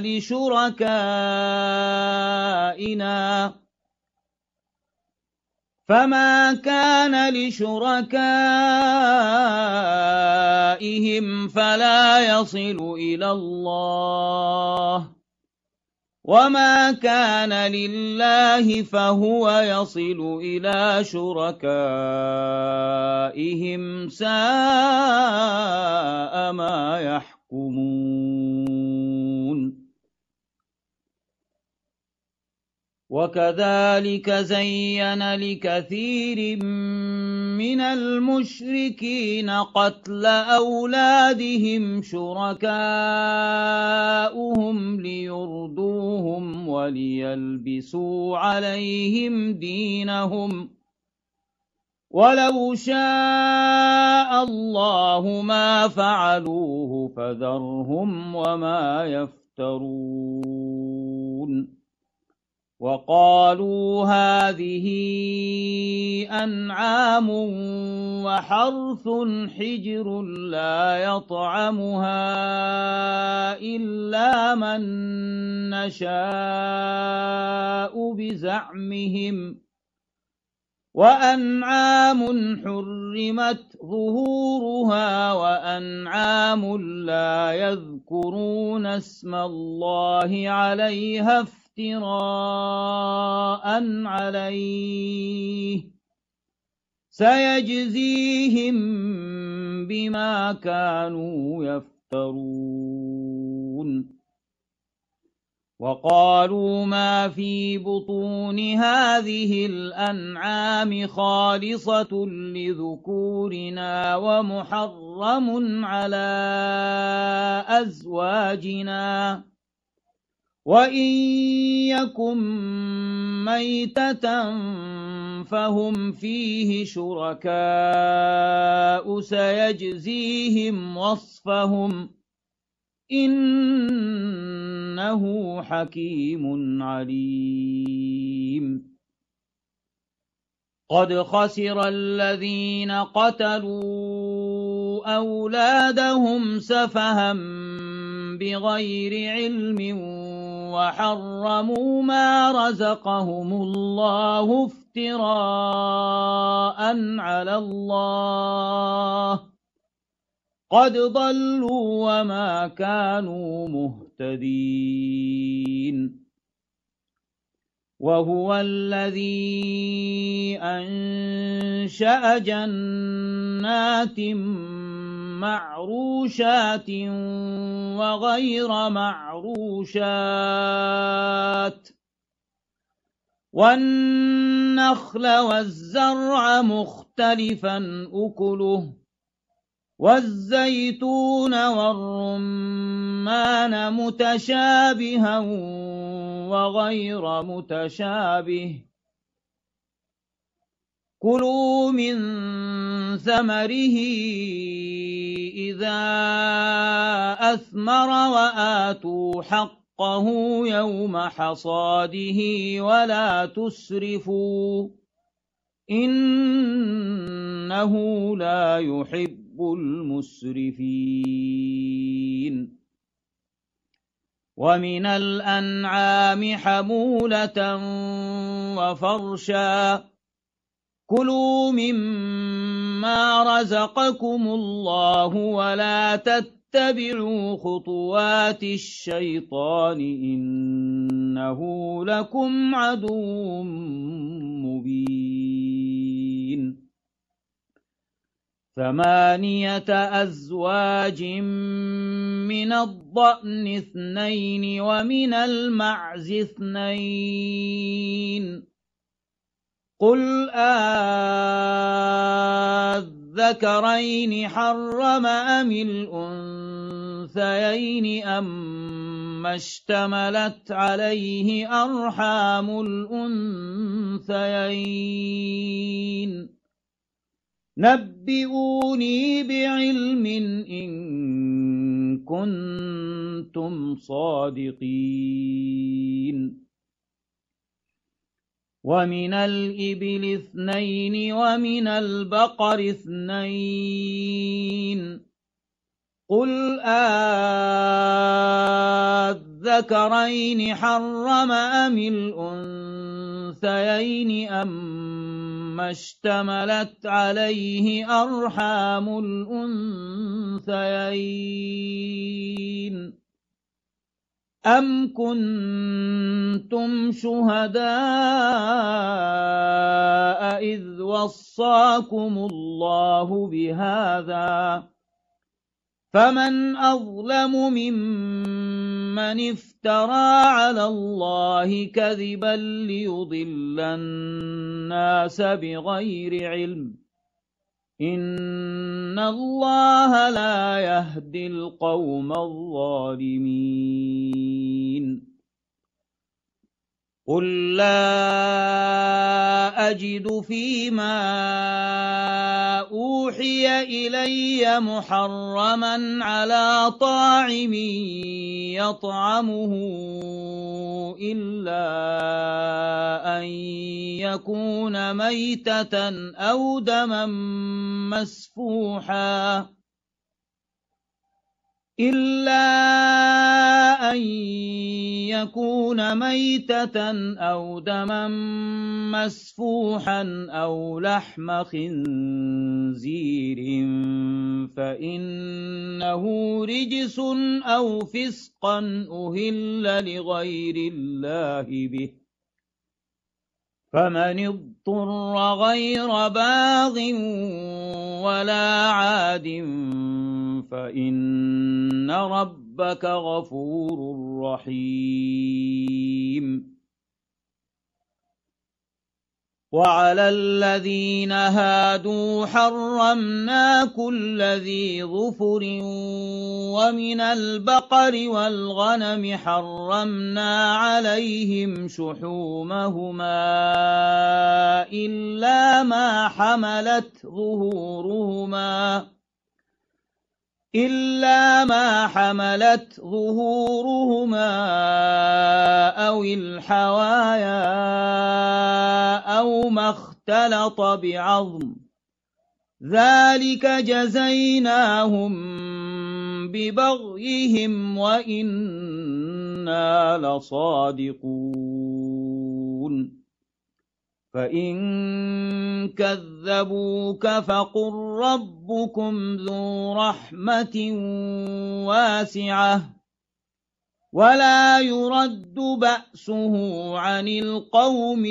لشركائنا فما كان لشركائهم فلا يصل إلى الله وما كان لله فهو يصل إلى شركائهم ساء ما يحكمون وكذلك زين لكثير من المشركين قتل أولادهم شركاؤهم ليردوهم وليلبسوا عليهم دينهم ولو شاء الله ما فعلوه فذرهم وما يفترون وقالوا هذه أنعام وحرث حجر لا يطعمها إلا من نشاء بزعمهم وأنعام حرمت ظهورها وأنعام لا يذكرون اسم الله عليها افتراء عليه سيجزيهم بما كانوا يفترون وقالوا ما في بطون هذه الأنعام خالصة لذكورنا ومحرم على أزواجنا وإن يكن ميتة فهم فيه شركاء سيجزيهم وصفهم إنه حكيم عليم قد خسر الذين قتلوا أولادهم سفها بغير علم وحرموا ما رزقهم الله افتراء على الله قد ضلوا وما كانوا مهتدين وهو الذي أنشأ جنات معروشات وغير معروشات والنخل والزرع مختلفا أكله والزيتون والرمان متشابها وغير متشابه كلوا من ثمره إذا أثمر وآتوا حقه يوم حصاده ولا تسرفوا إنه لا يحب المسرفين ومن الأنعام حمولة وفرشا كلوا مما رزقكم الله ولا تتبعوا خطوات الشيطان إنه لكم عدو مبين ثمانية أزواج من الضأن اثنين ومن المعز اثنين قل آذكرين حرم أم الأنثيين أما اشتملت عليه أرحام الأنثيين نبئوني بعلم إن كنتم صادقين ومن الإبل اثنين ومن البقر اثنين قل آذكرين حرم أم الأنثيين أما اشتملت عليه أرحام الأنثيين أم كنتم شهداء إذ وصاكم الله بهذا فمن أظلم ممن افترى على الله كذبا ليضل الناس بغير علم إن الله لا يهدي القوم الظالمين قل لا أجد فيما أوحي إلي محرما على طاعم يطعمه إلا أن يكون ميتة أو دما مسفوحا إلا أن يكون ميتة أو دما مسفوحا أو لحم خنزير فإنه رجس أو فسقا أهل لغير الله به فمن اضطر غير باغ ولا عاد فإن ربك غفور رحيم وعلى الذين هادوا حرمنا كل ذي ظفر ومن البقر والغنم حرمنا عليهم شحومهما إلا ما حملت ظهورهما إلا ما حملت ظهورهما أو الحوايا أو ما اختلط بعظم ذلك جزيناهم ببغيهم وإنا لصادقون فإن كذبوك فقل ربكم ذو رحمة واسعة ولا يرد بأسه عن القوم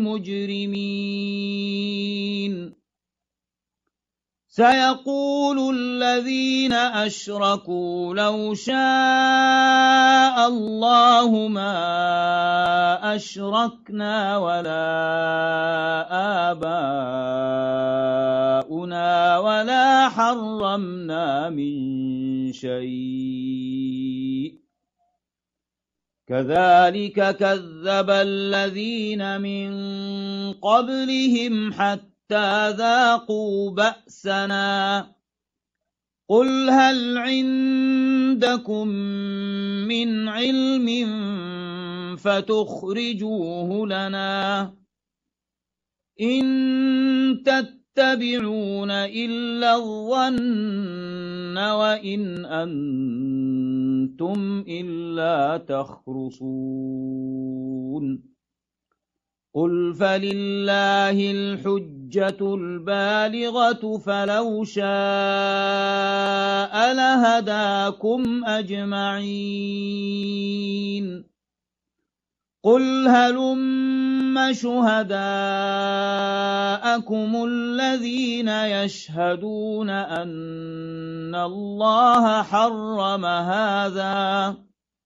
المجرمين سيقول الذين أشركوا لو شاء الله ما أشركنا ولا آباؤنا ولا حرمنا من شيء كذلك كذب الذين من قبلهم حتى حتى ذاقوا بأسنا قل هل عندكم من علم فتخرجوه لنا إن تتبعون إلا الظن وإن أنتم إلا تخرصون قل فلله الحجة البالغة فلو شاء لهداكم أجمعين قل هلم شهداءكم الذين يشهدون أن الله حرم هذا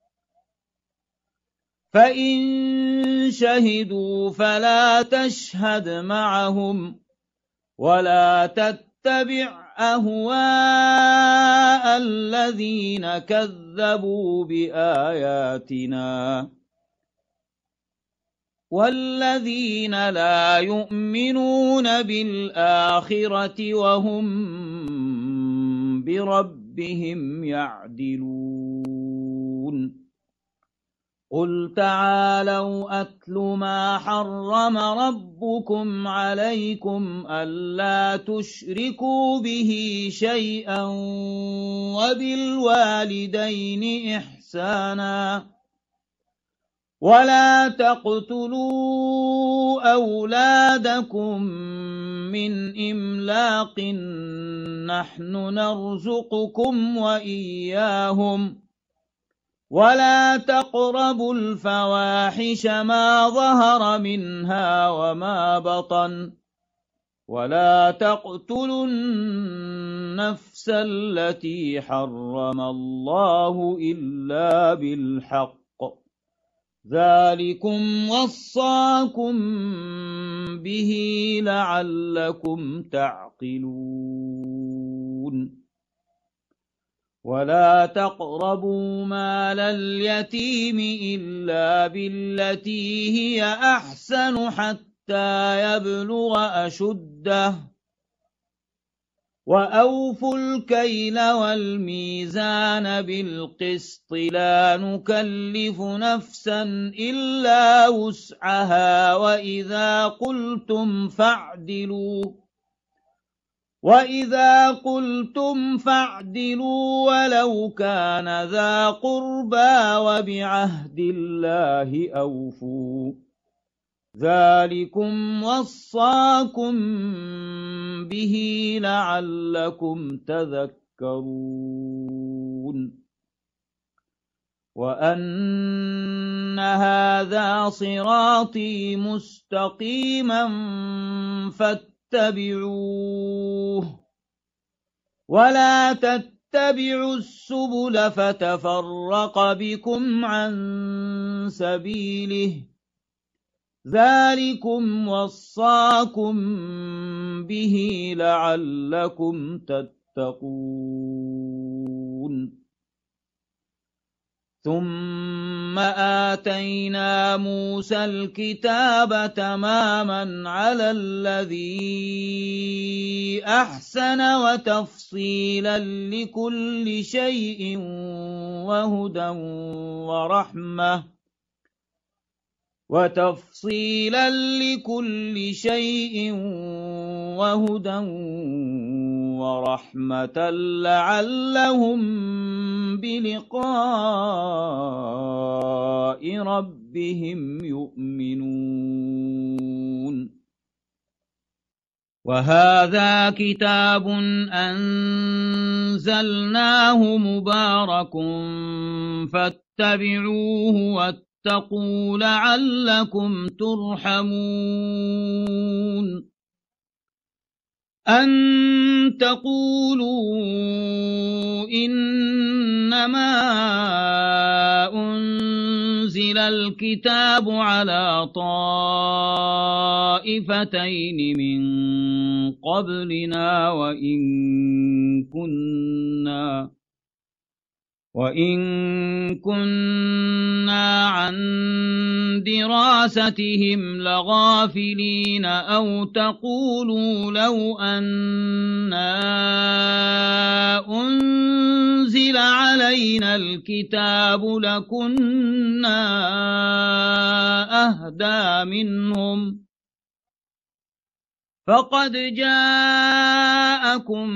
فإن شهدوا فلا تشهد معهم ولا تتبع أهواء الذين كذبوا بآياتنا والذين لا يؤمنون بالآخرة وهم بربهم يعدلون قل تعالوا أتل ما حرم ربكم عليكم ألا تشركوا به شيئا وبالوالدين إحسانا ولا تقتلوا أولادكم من إملاق نحن نرزقكم وإياهم ولا تقربوا الفواحش ما ظهر منها وما بطن ولا تقتلوا النفس التي حرم الله إلا بالحق ذلكم وصاكم به لعلكم تعقلون ولا تقربوا مال اليتيم إلا بالتي هي أحسن حتى يبلغ أشده وأوفوا الكيل والميزان بالقسط لا نكلف نفسا إلا وسعها وإذا قلتم فاعدلوا وإذا قلتم فاعدلوا ولو كان ذا قربى وبعهد الله أوفوا ذلكم وصاكم به لعلكم تذكرون وأن هذا صراطي مستقيما فاتبعوه ولا تتبعوا السبل فتفرق بكم عن سبيله ذلكم وصاكم به لعلكم تتقون ثم آتينا موسى الكتاب تماما على الذي أحسن وتفصيلا لكل شيء وهدى ورحمة وتفصيلا لكل شيء وهدى ورحمة لعلهم بلقاء ربهم يؤمنون وهذا كتاب أنزلناه مبارك فاتبعوه واتقوا لعلكم ترحمون أن تقولوا إنما أنزل الكتاب على طائفتين من قبلنا وإن كنا وإن كنا عن دراستهم لغافلين أو تقولوا لو أنا أنزل علينا الكتاب لكنا أهدى منهم فقد جاءكم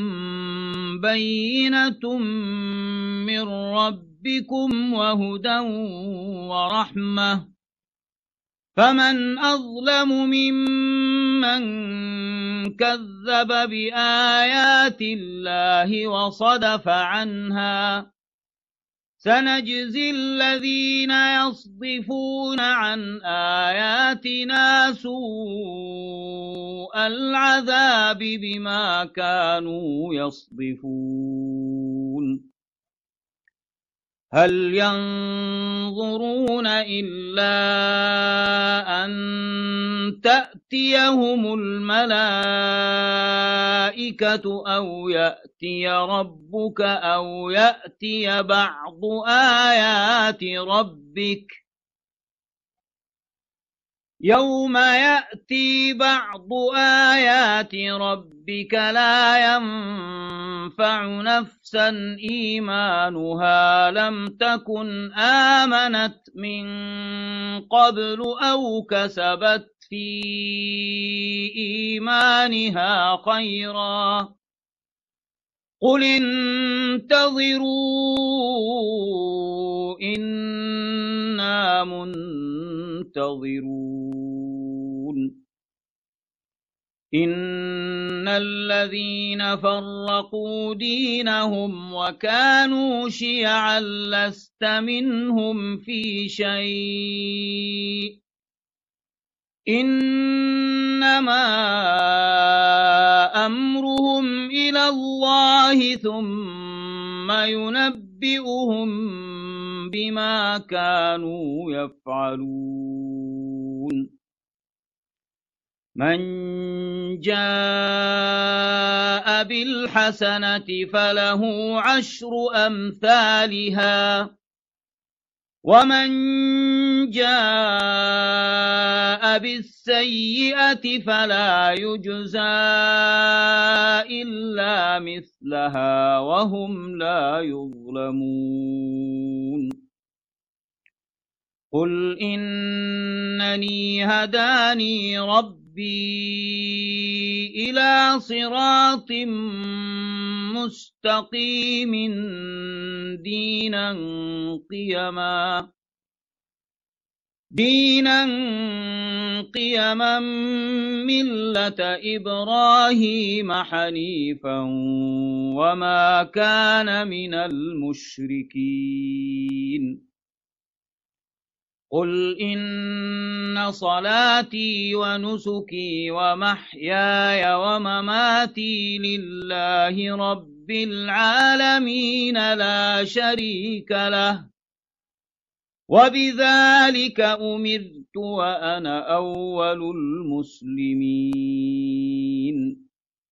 بينة من ربكم وهدى ورحمة فمن أظلم ممن كذب بآيات الله وصدف عنها سنجزي الذين يصدفون عن آياتنا سوء العذاب بما كانوا يصدفون هل ينظرون إلا أن تأتيهم الملائكة أو يأتي ربك أو يأتي بعض آيات ربك يوم يأتي بعض آيات ربك لا ينفع نفسا إيمانها لم تكن آمنت من قبل أو كسبت في إيمانها خيرا قل انتظروا إنا منتظرون إن الذين فرقوا دينهم وكانوا شيعا لست منهم في شيء إنما أمرهم إلى الله ثم ينبئهم بما كانوا يفعلون من جاء بالحسنة فله عشر أمثالها ومن جاء بالسيئة فلا يجزى إلا مثلها وهم لا يظلمون قل إنني هداني ربي إلى صراط مستقيم دينا قيما دينا قيما ملة إبراهيم حنيفا وما كان من المشركين قل إن صلاتي ونسكي ومحياي ومماتي لله رب العالمين لا شريك له وبذلك أمرت وأنا أول المسلمين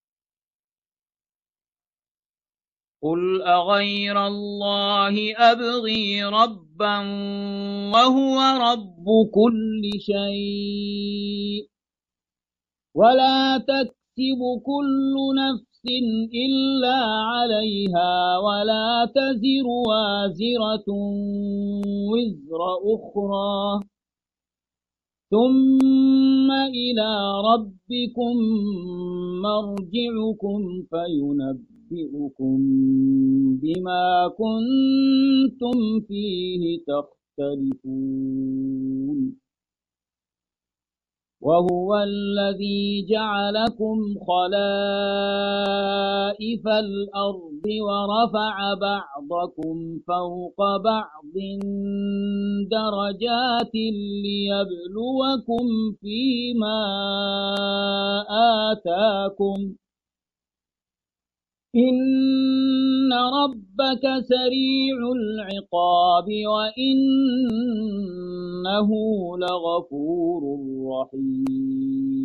قل أغير الله أبغي ربا وهو رب كل شيء ولا تكسب كل نفس إلا عليها ولا تزر وازرة وزر أخرى ثم إلى ربكم مرجعكم فينبئكم بما كنتم فيه تختلفون وهو الذي جعلكم خلائف الأرض ورفع بعضكم فوق بعض درجات ليبلوكم فيما آتاكم إن ربك سريع العقاب وإنه لغفور رحيم